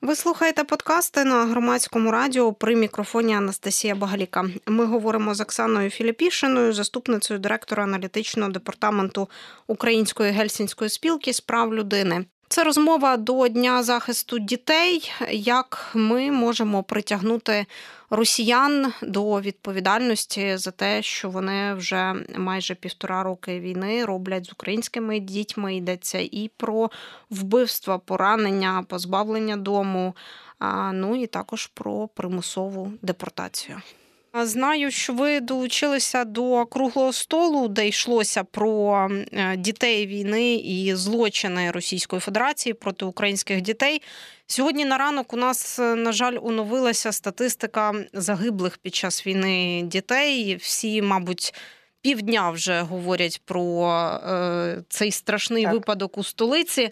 Ви слухаєте подкасти на Громадському радіо, при мікрофоні Анастасія Багаліка. Ми говоримо з Оксаною Філіпішиною, заступницею директора аналітичного департаменту Української гельсінської спілки з прав людини. Це розмова до Дня захисту дітей, як ми можемо притягнути росіян до відповідальності за те, що вони вже майже 1,5 роки війни роблять з українськими дітьми. Йдеться і про вбивства, поранення, позбавлення дому, ну і також про примусову депортацію. Знаю, що ви долучилися до круглого столу, де йшлося про дітей війни і злочини Російської Федерації проти українських дітей. Сьогодні на ранок у нас, на жаль, оновилася статистика загиблих під час війни дітей. Всі, мабуть, півдня вже говорять про цей страшний випадок у столиці.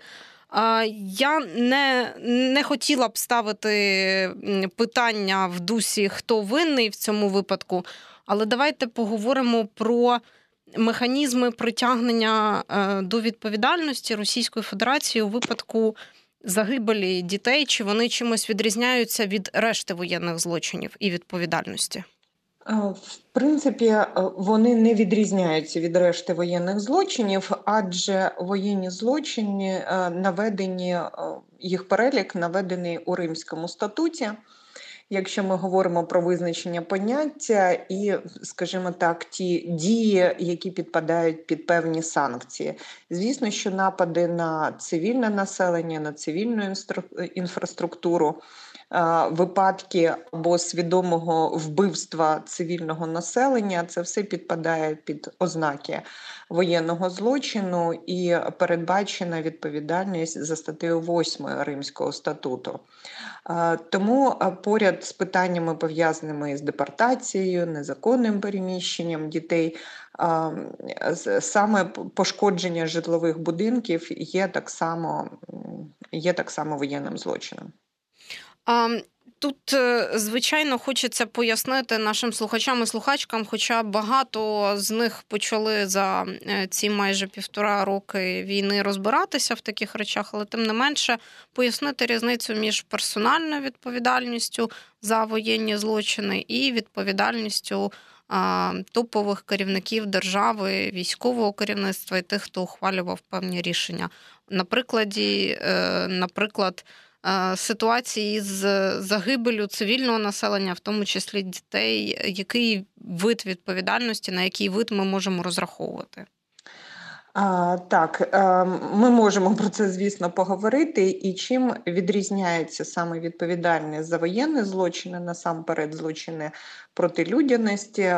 Я не хотіла б ставити питання в дусі, хто винний в цьому випадку, але давайте поговоримо про механізми притягнення до відповідальності Російської Федерації у випадку загибелі дітей, чи вони чимось відрізняються від решти воєнних злочинів і відповідальності. В принципі, вони не відрізняються від решти воєнних злочинів, адже воєнні злочини наведені, їх перелік наведений у Римському статуті. Якщо ми говоримо про визначення поняття і, скажімо так, ті дії, які підпадають під певні санкції. Звісно, що напади на цивільне населення, на цивільну інфраструктуру, випадки або свідомого вбивства цивільного населення, це все підпадає під ознаки воєнного злочину і передбачена відповідальність за статтею 8 Римського статуту. Тому поряд з питаннями, пов'язаними з депортацією, незаконним переміщенням дітей, саме пошкодження житлових будинків є так само воєнним злочином. Тут, звичайно, хочеться пояснити нашим слухачам і слухачкам, хоча багато з них почали за ці майже 1,5 роки війни розбиратися в таких речах, але тим не менше пояснити різницю між персональною відповідальністю за воєнні злочини і відповідальністю топових керівників держави, військового керівництва і тих, хто ухвалював певні рішення. Наприклад, ситуації з загибелю цивільного населення, в тому числі дітей, який вид відповідальності, на який вид ми можемо розраховувати? Так, ми можемо про це, звісно, поговорити. І чим відрізняється саме відповідальність за воєнні злочини, насамперед злочини проти людяності.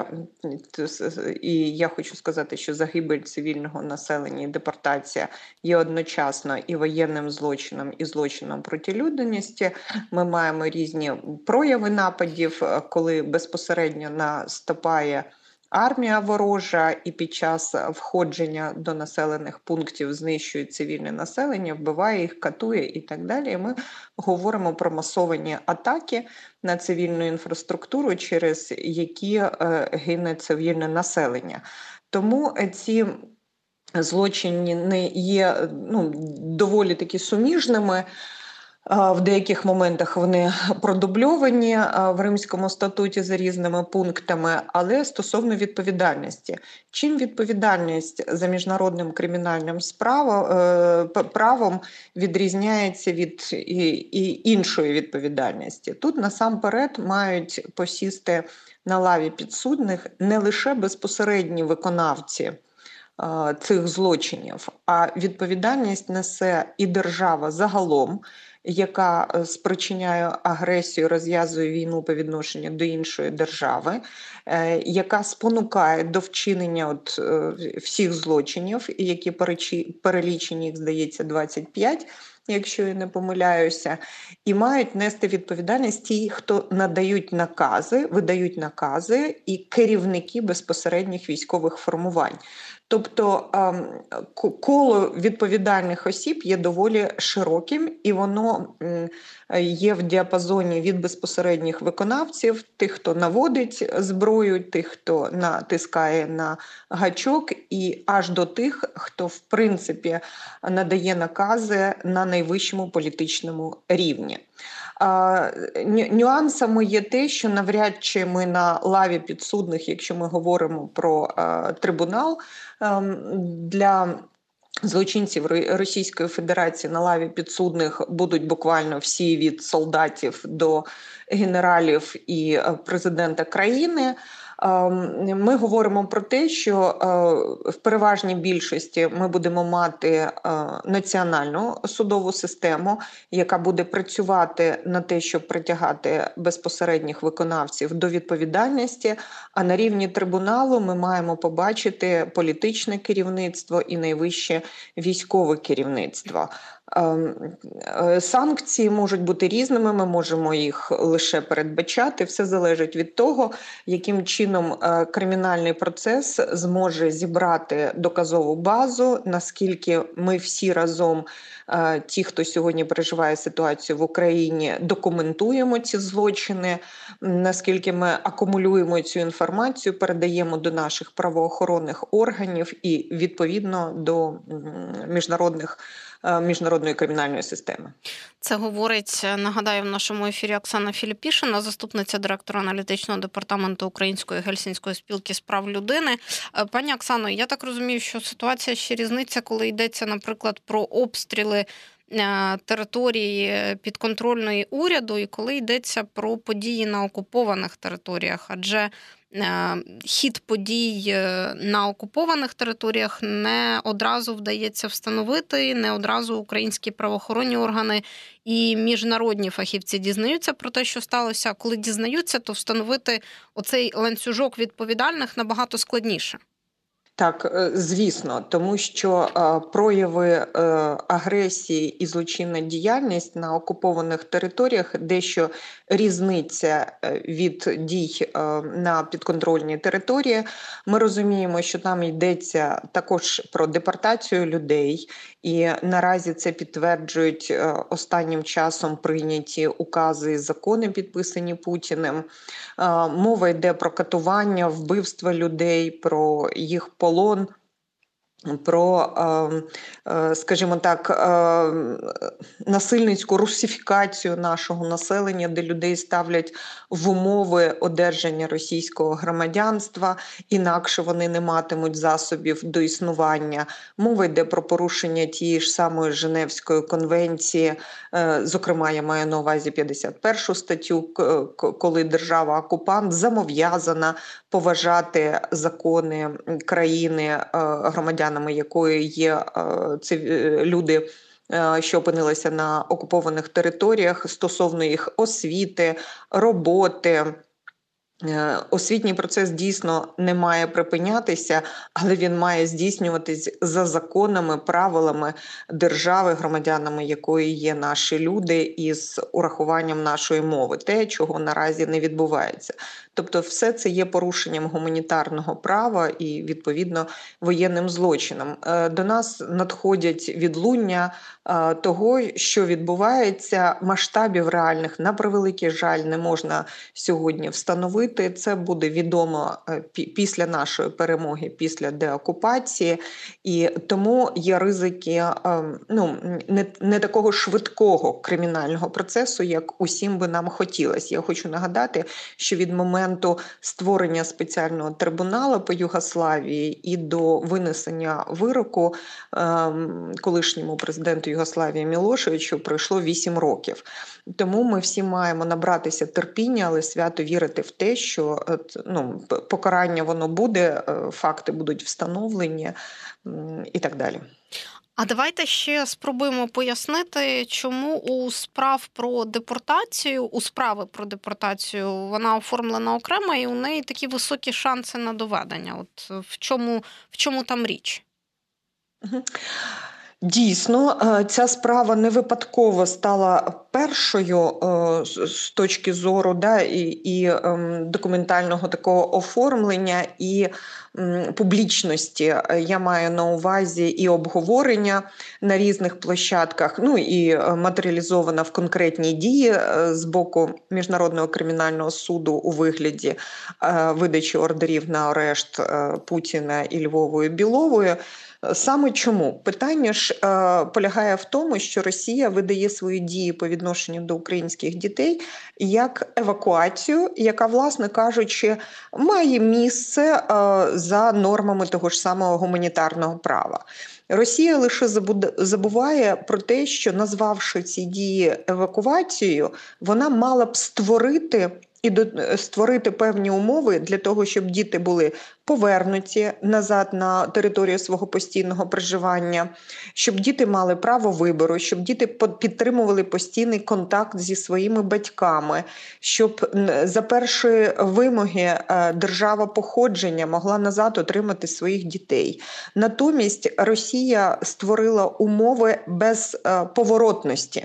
І я хочу сказати, що загибель цивільного населення і депортація є одночасно і воєнним злочином, і злочином проти людяності. Ми маємо різні прояви нападів, коли безпосередньо наступає армія ворожа і під час входження до населених пунктів знищує цивільне населення, вбиває їх, катує і так далі. Ми говоримо про масовані атаки на цивільну інфраструктуру, через які гине цивільне населення. Тому ці злочини є доволі таки суміжними. В деяких моментах вони продубльовані в Римському статуті за різними пунктами, але стосовно відповідальності. Чим відповідальність за міжнародним кримінальним правом відрізняється від іншої відповідальності? Тут насамперед мають посісти на лаві підсудних не лише безпосередні виконавці цих злочинів, а відповідальність несе і держава загалом, яка спричиняє агресію, розв'язує війну по відношенню до іншої держави, яка спонукає до вчинення всіх злочинів, які перелічені, їх, здається, 25, якщо я не помиляюся, і мають нести відповідальність ті, хто видають накази і керівники безпосередніх військових формувань. Тобто коло відповідальних осіб є доволі широким, і воно є в діапазоні від безпосередніх виконавців, тих, хто наводить зброю, тих, хто натискає на гачок, і аж до тих, хто, в принципі, надає накази на найвищому політичному рівні. Нюансами є те, що навряд чи ми на лаві підсудних, якщо ми говоримо про трибунал для злочинців Російської Федерації, на лаві підсудних будуть буквально всі від солдатів до генералів і президента країни. Ми говоримо про те, що в переважній більшості ми будемо мати національну судову систему, яка буде працювати на те, щоб притягати безпосередніх виконавців до відповідальності, а на рівні трибуналу ми маємо побачити політичне керівництво і найвище військове керівництво. Санкції можуть бути різними, ми можемо їх лише передбачати. Все залежить від того, яким чином кримінальний процес зможе зібрати доказову базу, наскільки ми всі разом, ті, хто сьогодні переживає ситуацію в Україні, документуємо ці злочини, наскільки ми акумулюємо цю інформацію, передаємо до наших правоохоронних органів і, відповідно, до міжнародної кримінальної системи. Це говорить, нагадаю, в нашому ефірі Оксана Філіпішина, заступниця директора аналітичного департаменту Української Гельсінської спілки з прав людини. Пані Оксано, я так розумію, що ситуація ще різниця, коли йдеться, наприклад, про обстріли території підконтрольної уряду і коли йдеться про події на окупованих територіях, адже хід подій на окупованих територіях не одразу вдається встановити, не одразу українські правоохоронні органи і міжнародні фахівці дізнаються про те, що сталося. Коли дізнаються, то встановити оцей ланцюжок відповідальних набагато складніше. Так, звісно, тому що прояви агресії і злочинна діяльність на окупованих територіях дещо різниця від дій на підконтрольній території. Ми розуміємо, що там йдеться також про депортацію людей, і наразі це підтверджують останнім часом прийняті укази і закони, підписані Путіним. Мова йде про катування, вбивства людей, про їх полон, про, скажімо так, насильницьку русифікацію нашого населення, де людей ставлять в умови одержання російського громадянства, інакше вони не матимуть засобів до існування. Мова йде про порушення тієї ж самої Женевської конвенції, зокрема, я маю на увазі 51 статтю, коли держава-окупант зобов'язана поважати закони країни, громадянами якої є люди, що опинилися на окупованих територіях, стосовно їх освіти, роботи. Освітній процес дійсно не має припинятися, але він має здійснюватись за законами, правилами держави, громадянами якої є наші люди, із урахуванням нашої мови, те, чого наразі не відбувається. Тобто все це є порушенням гуманітарного права і, відповідно, воєнним злочином. До нас надходять відлуння того, що відбувається, масштабів реальних, на превеликий жаль, не можна сьогодні встановити. Це буде відомо після нашої перемоги, після деокупації. І тому є ризики не такого швидкого кримінального процесу, як усім би нам хотілося. Я хочу нагадати, що від моменту створення спеціального трибуналу по Югославії і до винесення вироку колишньому президенту Югославії Мілошевичу пройшло 8 років. Тому ми всі маємо набратися терпіння, але свято вірити в те, що покарання воно буде, факти будуть встановлені і так далі. А давайте ще спробуємо пояснити, чому у справи про депортацію вона оформлена окремо і у неї такі високі шанси на доведення. От в чому там річ? Дійсно, ця справа не випадково стала першою з точки зору і документального такого оформлення, і публічності. Я маю на увазі і обговорення на різних площадках, ну і матеріалізована в конкретній дії з боку Міжнародного кримінального суду у вигляді видачі ордерів на арешт Путіна і Львової Білової. Саме чому? Питання ж полягає в тому, що Росія видає свої дії по відношенню до українських дітей як евакуацію, яка, власне кажучи, має місце за нормами того ж самого гуманітарного права. Росія лише забуває про те, що, назвавши ці дії евакуацією, вона мала б створити певні умови для того, щоб діти були повернуті назад на територію свого постійного проживання, щоб діти мали право вибору, щоб діти підтримували постійний контакт зі своїми батьками, щоб за першої вимоги держава походження могла назад отримати своїх дітей. Натомість Росія створила умови безповоротності.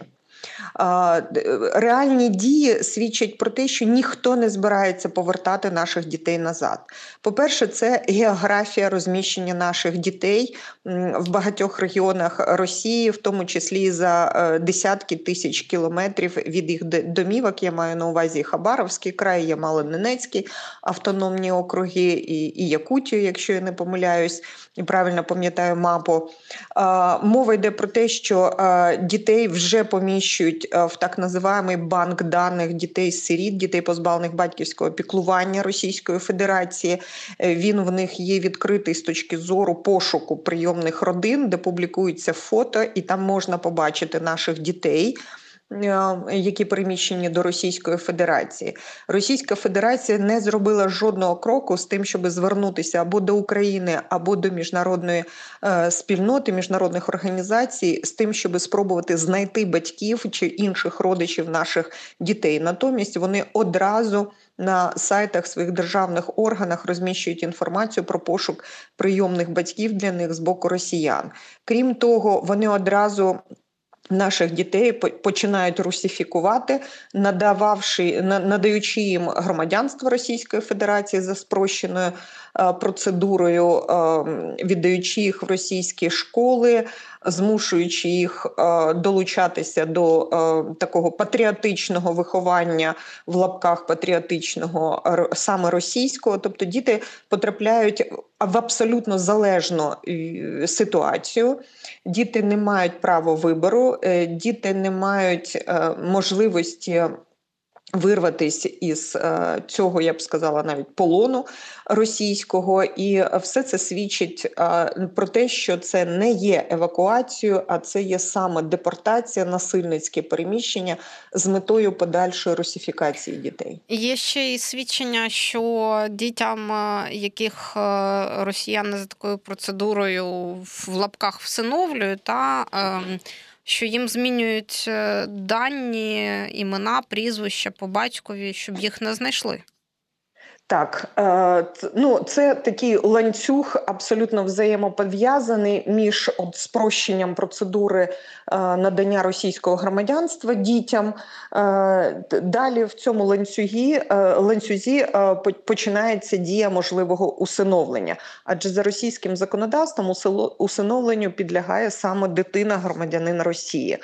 Реальні дії свідчать про те, що ніхто не збирається повертати наших дітей назад. По-перше, це географія розміщення наших дітей в багатьох регіонах Росії, в тому числі за десятки тисяч кілометрів від їх домівок. Я маю на увазі Хабаровський край, Ямало-Ненецький автономні округи і Якутію, якщо я не помиляюсь, і правильно пам'ятаю мапу. Мова йде про те, що дітей вже поміщують в так називаємий банк даних дітей-сиріт, дітей, позбавлених батьківського піклування Російської Федерації. Він в них є відкритий з точки зору пошуку прийомних родин, де публікуються фото, і там можна побачити наших дітей, які переміщені до Російської Федерації. Російська Федерація не зробила жодного кроку з тим, щоб звернутися або до України, або до міжнародної спільноти, міжнародних організацій, з тим, щоб спробувати знайти батьків чи інших родичів наших дітей. Натомість вони одразу на сайтах своїх державних органах розміщують інформацію про пошук прийомних батьків для них з боку росіян. Крім того, вони одразу наших дітей починають русифікувати, надаючи їм громадянство Російської Федерації за спрощеною процедурою, віддаючи їх в російські школи, змушуючи їх долучатися до такого патріотичного виховання, в лапках патріотичного, саме російського. Тобто діти потрапляють в абсолютно залежну ситуацію. Діти не мають права вибору, діти не мають можливості вирватись із цього, я б сказала, навіть полону російського. І все це свідчить про те, що це не є евакуацією, а це є саме депортація, насильницьке переміщення з метою подальшої русифікації дітей. Є ще й свідчення, що дітям, яких росіяни за такою процедурою в лапках всиновлюють, що їм змінюють дані, імена, прізвища по батькові, щоб їх не знайшли. Так, це такий ланцюг абсолютно взаємопов'язаний між спрощенням процедури надання російського громадянства дітям. Далі в цьому ланцюзі починається дія можливого усиновлення. Адже за російським законодавством усиновленню підлягає саме дитина громадянина Росії.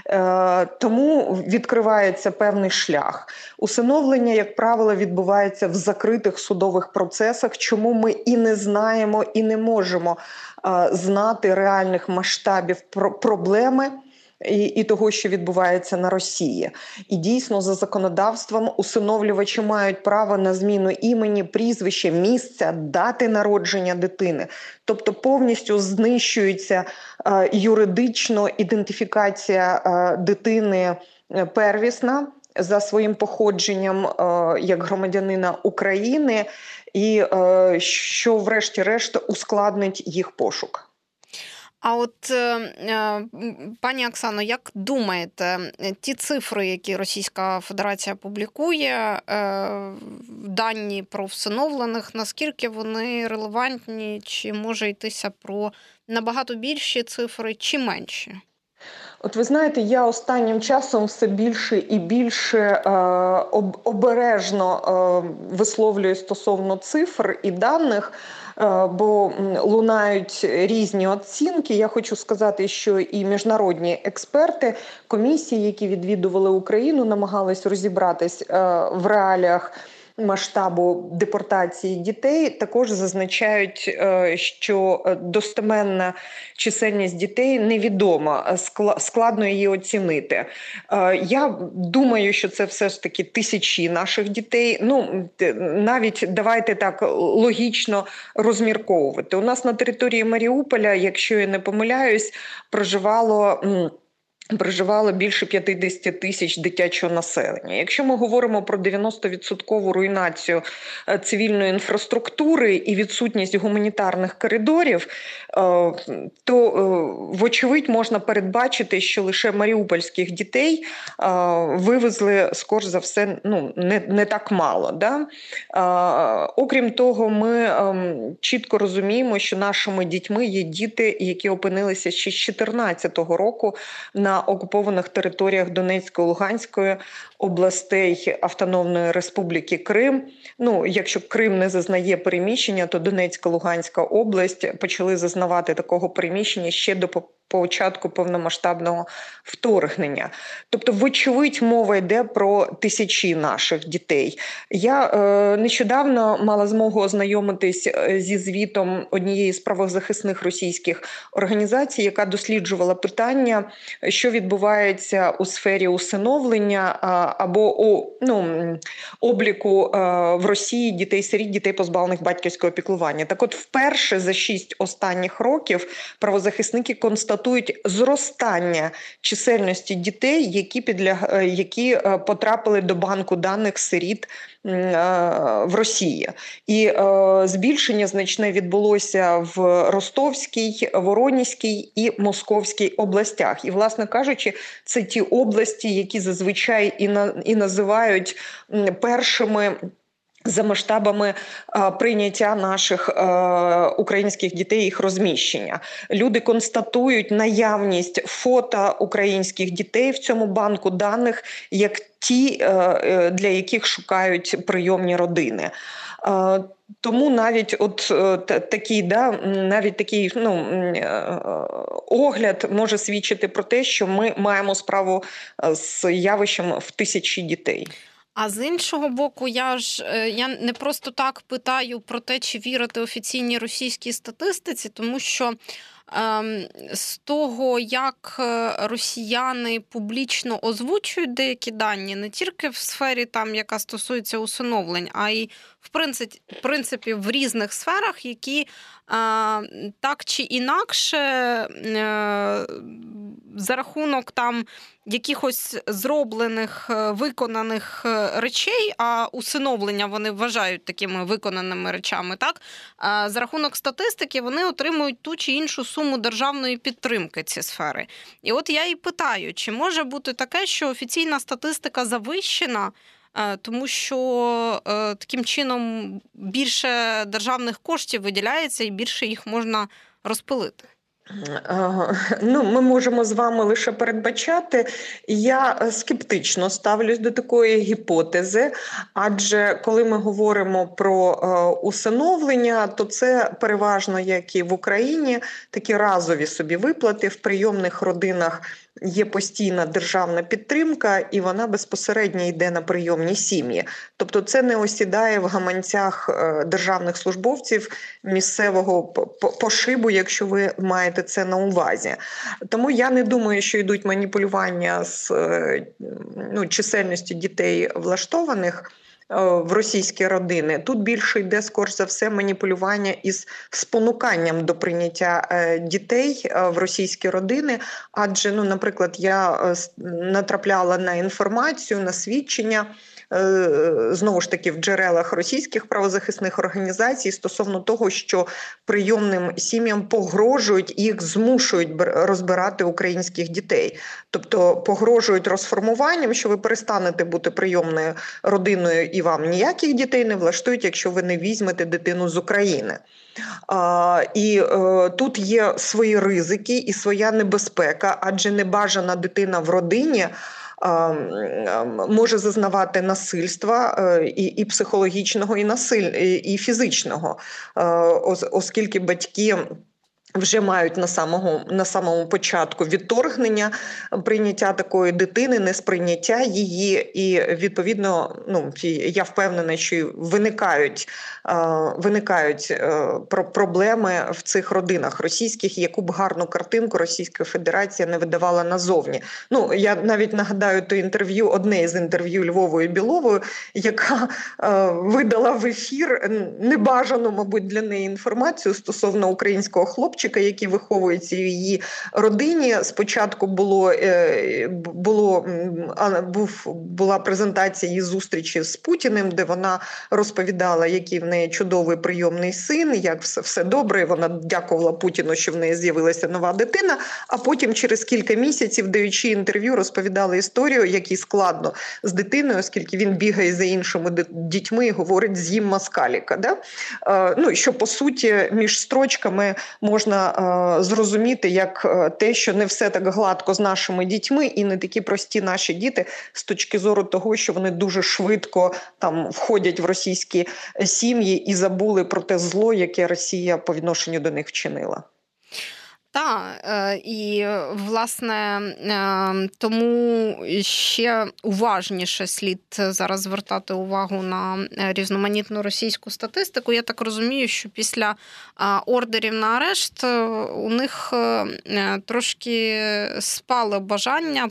Тому відкривається певний шлях. Усиновлення, як правило, відбувається в закритих судових процесах, чому ми і не знаємо, і не можемо знати реальних масштабів проблеми і того, що відбувається на Росії. І дійсно, за законодавством усиновлювачі мають право на зміну імені, прізвища, місця, дати народження дитини. Тобто повністю знищується юридично ідентифікація дитини первісна за своїм походженням як громадянина України, і що врешті-решт ускладнить їх пошук. А от, пані Оксано, як думаєте, ті цифри, які Російська Федерація публікує, дані про всиновлених, наскільки вони релевантні, чи може йтися про набагато більші цифри, чи менші? От ви знаєте, я останнім часом все більше і більше обережно висловлюю стосовно цифр і даних, бо лунають різні оцінки. Я хочу сказати, що і міжнародні експерти, комісії, які відвідували Україну, намагались розібратись в реаліях масштабу депортації дітей, також зазначають, що достеменна чисельність дітей невідома, складно її оцінити. Я думаю, що це все ж таки тисячі наших дітей. Ну, навіть давайте так логічно розмірковувати. У нас на території Маріуполя, якщо я не помиляюсь, проживало більше 50 тисяч дитячого населення. Якщо ми говоримо про 90% руйнацію цивільної інфраструктури і відсутність гуманітарних коридорів, то, вочевидь, можна передбачити, що лише маріупольських дітей вивезли, скоріш за все, не так мало. Да? Окрім того, ми чітко розуміємо, що нашими дітьми є діти, які опинилися ще з 2014 року на окупованих територіях Донецької, Луганської областей Автономної Республіки Крим. Ну, якщо Крим не зазнає переміщення, то Донецька, Луганська область почали зазнавати такого переміщення ще до початку повномасштабного вторгнення. Тобто, вочевидь, мова йде про тисячі наших дітей. Я нещодавно мала змогу ознайомитись зі звітом однієї з правозахисних російських організацій, яка досліджувала питання, що відбувається у сфері усиновлення або обліку в Росії дітей-сиріт, дітей, позбавлених батьківського піклування. Так от, вперше за 6 останніх років правозахисники констатують зростання чисельності дітей, які потрапили до банку даних сиріт в Росії. І збільшення значне відбулося в Ростовській, Воронезькій і Московській областях. І, власне кажучи, це ті області, які зазвичай і називають першими за масштабами прийняття наших українських дітей, їх розміщення. Люди констатують наявність фото українських дітей в цьому банку даних, як ті, для яких шукають прийомні родини. Тому навіть такий огляд може свідчити про те, що ми маємо справу з явищем в тисячі дітей. А з іншого боку, я не просто так питаю про те, чи вірити офіційній російській статистиці, тому що з того, як росіяни публічно озвучують деякі дані, не тільки в сфері, яка стосується усиновлень, а й в принципі в різних сферах, які так чи інакше за рахунок якихось зроблених, виконаних речей, а усиновлення вони вважають такими виконаними речами, так? За рахунок статистики вони отримують ту чи іншу суму державної підтримки ці сфери. І от я і питаю, чи може бути таке, що офіційна статистика завищена, тому що таким чином більше державних коштів виділяється і більше їх можна розпилити? Ми можемо з вами лише передбачати. Я скептично ставлюсь до такої гіпотези, адже коли ми говоримо про усиновлення, то це переважно, як і в Україні, такі разові собі виплати. В прийомних родинах є постійна державна підтримка, і вона безпосередньо йде на прийомні сім'ї. Тобто це не осідає в гаманцях державних службовців місцевого пошибу, якщо ви маєте це на увазі. Тому я не думаю, що йдуть маніпулювання з чисельністю дітей влаштованих в російські родини. Тут більше йде, скоріш за все, маніпулювання із спонуканням до прийняття дітей в російські родини. Адже, наприклад, я натрапляла на інформацію, на свідчення знову ж таки в джерелах російських правозахисних організацій стосовно того, що прийомним сім'ям погрожують, їх змушують розбирати українських дітей. Тобто погрожують розформуванням, що ви перестанете бути прийомною родиною і вам ніяких дітей не влаштують, якщо ви не візьмете дитину з України. І тут є свої ризики і своя небезпека, адже небажана дитина в родині може зазнавати насильства і психологічного, і фізичного, оскільки батьки вже мають на самому початку відторгнення, прийняття такої дитини, несприйняття її, і відповідно, я впевнена, що виникають проблеми в цих родинах російських, яку б гарну картинку Російська Федерація не видавала назовні. Я навіть нагадаю одне із інтерв'ю Львовою Біловою, яка видала в ефір небажану, мабуть, для неї інформацію стосовно українського хлопчика, які виховуються в її родині. Спочатку була презентація її зустрічі з Путіним, де вона розповідала, який в неї чудовий прийомний син, як все добре, і вона дякувала Путіну, що в неї з'явилася нова дитина, а потім через кілька місяців, даючи інтерв'ю, розповідала історію, якій складно з дитиною, оскільки він бігає за іншими дітьми і говорить «з'їм москаліка». Да? Що, по суті, між строчками можна зрозуміти, як те, що не все так гладко з нашими дітьми і не такі прості наші діти з точки зору того, що вони дуже швидко входять в російські сім'ї і забули про те зло, яке Росія по відношенню до них вчинила. Так, і, власне, тому ще уважніше слід зараз звертати увагу на різноманітну російську статистику. Я так розумію, що після ордерів на арешт у них трошки спало бажання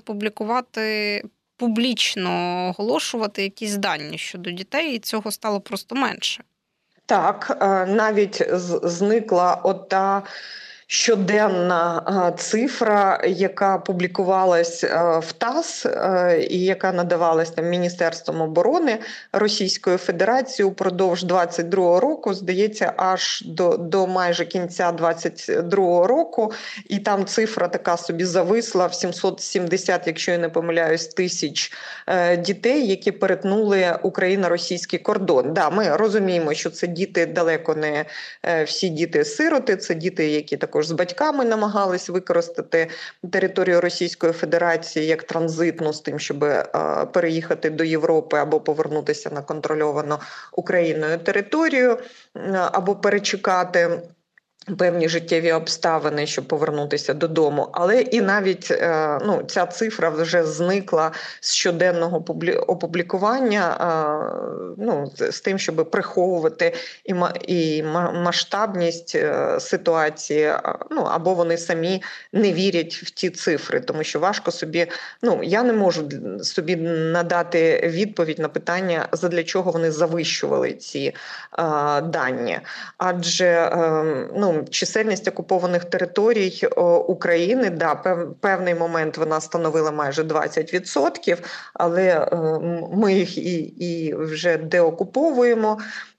публічно оголошувати якісь дані щодо дітей, і цього стало просто менше. Так, навіть зникла ота щоденна цифра, яка публікувалась в ТАСС і яка надавалась Міністерством оборони Російської Федерації упродовж 22-го року, здається, аж до майже кінця 22-го року. І там цифра така собі зависла в 770, якщо я не помиляюсь, тисяч дітей, які перетнули Україно-російський кордон. Да, ми розуміємо, що це діти далеко не всі діти-сироти, це діти, які також з батьками намагались використати територію Російської Федерації як транзитну з тим, щоб переїхати до Європи або повернутися на контрольовану Україною територію, або перечекати певні життєві обставини, щоб повернутися додому. Але і навіть ця цифра вже зникла з щоденного опублікування, з тим, щоб приховувати і масштабність ситуації, або вони самі не вірять в ті цифри, тому що важко собі, я не можу собі надати відповідь на питання, задля чого вони завищували ці дані. Адже, чисельність окупованих територій України, певний момент вона становила майже 20%, але ми їх і вже деокуповуємо,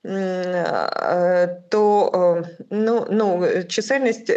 то чисельність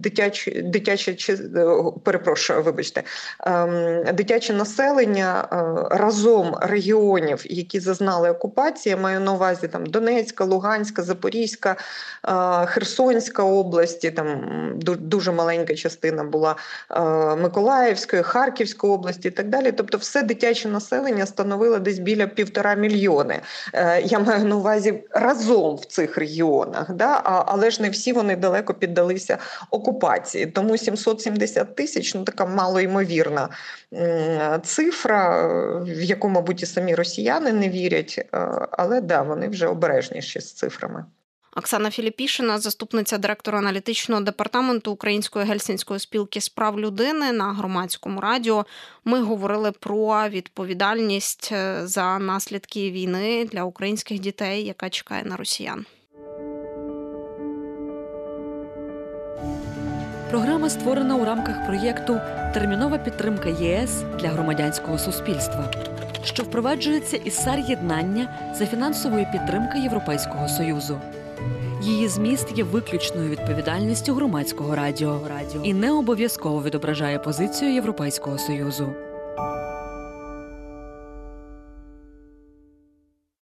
дитяче населення разом регіонів, які зазнали окупації, маю на увазі Донецька, Луганська, Запорізька, Херсонська області, дуже маленька частина була Миколаївської, Харківської області і так далі. Тобто все дитяче населення становило десь біля 1,5 мільйони. Я маю на увазі разом в цих регіонах, але ж не всі вони далеко піддалися окупації. Тому 770 тисяч така малоймовірна цифра, в яку, мабуть, і самі росіяни не вірять, але вони вже обережніші з цифрами. Оксана Філіпішина, заступниця директора аналітичного департаменту Української гельсінської спілки з прав людини на Громадському радіо. Ми говорили про відповідальність за наслідки війни для українських дітей, яка чекає на росіян. Програма створена у рамках проєкту «Термінова підтримка ЄС для громадянського суспільства». що впроваджується із САР-єднання за фінансової підтримки Європейського Союзу. Її зміст є виключною відповідальністю Громадського радіо і не обов'язково відображає позицію Європейського Союзу.